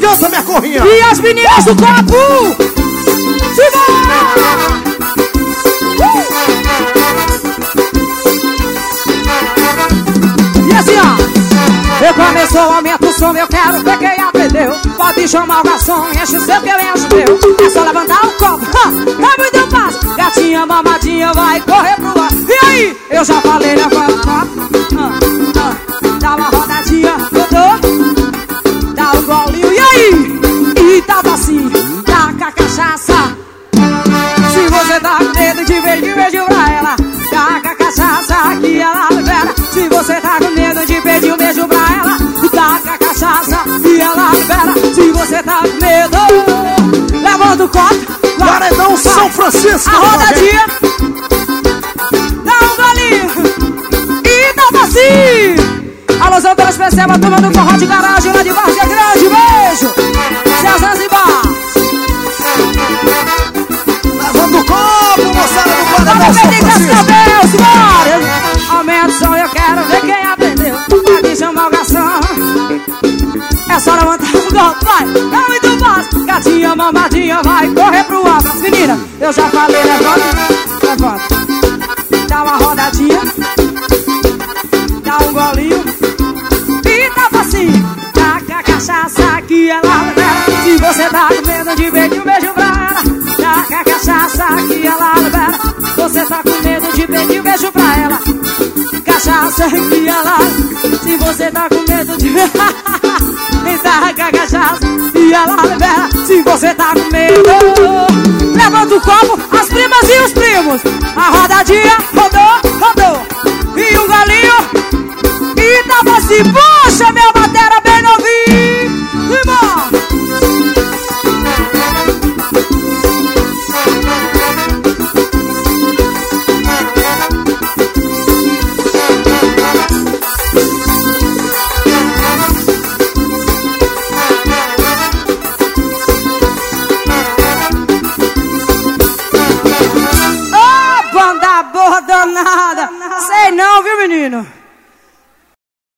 adianta, minha corrinha. E as meninas do copo. E assim, ó. Eu começou, aumenta o som, eu quero ver quem aprendeu. Pode chamar o garçom, enche o seu que eu encho o meu. É só levantar o copo, é muito fácil. Gatinha, mamadinha, vai correr pro ar. E aí? Eu já falei, levanta o copo. Dá uma rodadinha, rodou. Dá um golinho, e aí? E tava assim, taca a cachaça. Se você tá com medo de beijo pra ela, taca a cachaça que ela libera. Se você tá com medo de pedir um beijo pra ela, taca a cachaça que ela libera. Se você tá com medo, levanta o copo. Paredão São Francisco. A rodadinha. Dá um golinho. E tava assim. Alusão pela especial, a turma do forró de garagem lá de Várzea Grande. Beijo. Zanzibar. Levanta o copo, moçada do Paredão São Francisco. Aumenta o som, eu quero ver quem aprendeu. Pode chamar o garçom. É só levantar o copo, vai. É muito fácil. Gatinha, mamadinha, vai correr pro ar. As meninas, eu já falei, levanta. Levanta. Dá uma rodadinha. Dá um golinho. E tava assim. Taca a cachaça que ela libera. Se você tá com medo de beijo pra ela, taca a cachaça que ela libera. Você tá com medo de pedir um beijo pra ela, cachaça que ela. Se você tá com medo de taca a cachaça que ela libera. Se você tá com medo, levanta o copo, as primas e os primos. A rodadinha, rodou. E um galinho. E tava assim, puxa minha batera bem novinho. Irmão. Banda boa danada. Sei não, viu, menino?